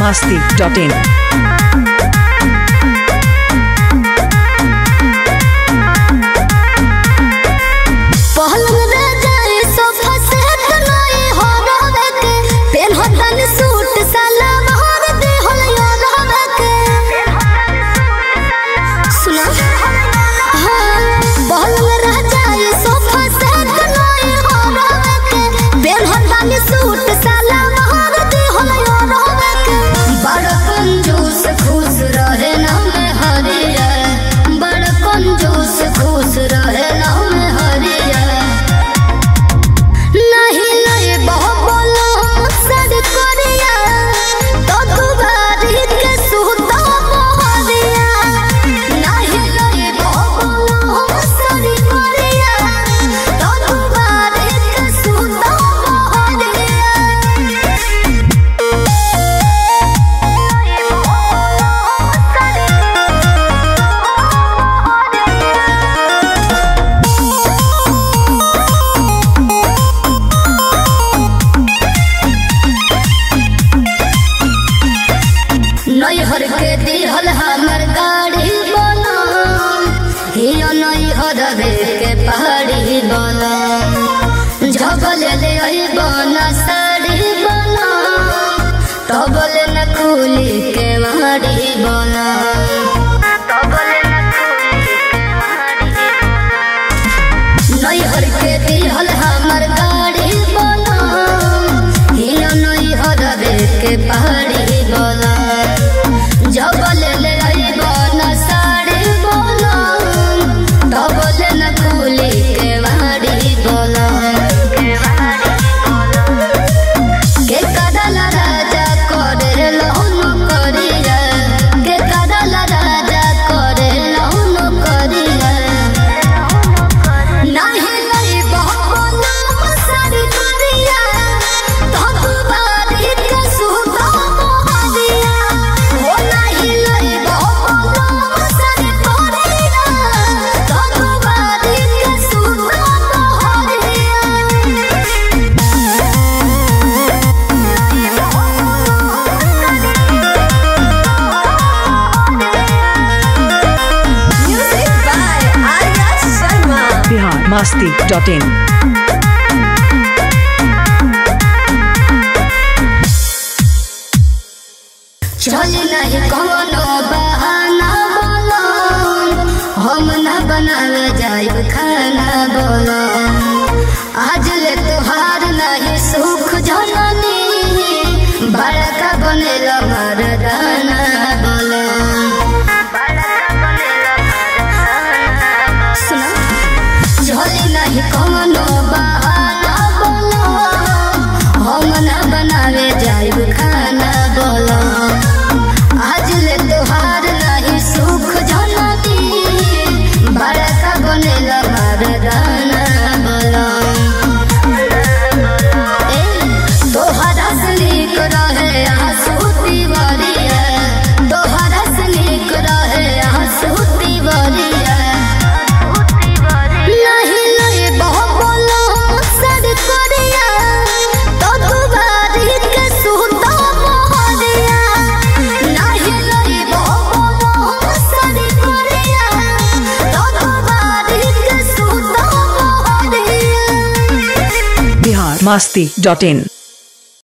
biharmasti.in नैहर के दिहल हमर गाड़ी बना हियो नैहर के पहाड़ी बना झबल ले बना साड़ी बना तबल न खुली के माड़ी बना नैहर के दिहल हमर गाड़ी बना हियो नैहर के पहाड़ी बना जबल ले बना साड़ी बना तबल न खुली के माड़ी बना के कदल राजा करे लौन करिया के कदल राजा करे लौन करिया नहीं नहीं बहना साड़ी करिया तब बारी के सुता मोहरिया biharmasti.in चल नहीं कौनो बहाना बोलो हम न बनावे जाए खाना बोलो आज ले तुहार नहीं सुख जननी बड़का बनेल मरदाना बोलो चल नहीं कौनो बहाना बोलो हम न बनावे जाए खाना बोलो आज ले तुहार नहीं सुख जनती बड़का बनेल मरदाना बोलो तोहरा से नीक रहे हंसूती बरिया तोहरा से नीक रहे हंसूती बरिया नहीं नहीं बोलो सर करिया तो दुबारी के सुता मोहरिया नहीं नहीं बोलो सर करिया तो दुबारी के सुता मोहरिया biharmasti.in